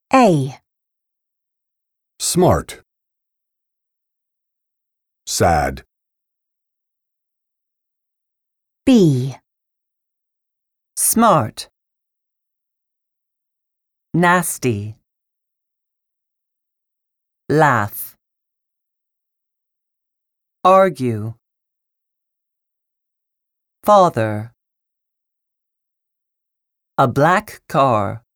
A. Smart. Sad. B. Smart. Nasty. Laugh. Argue. Father. A black car.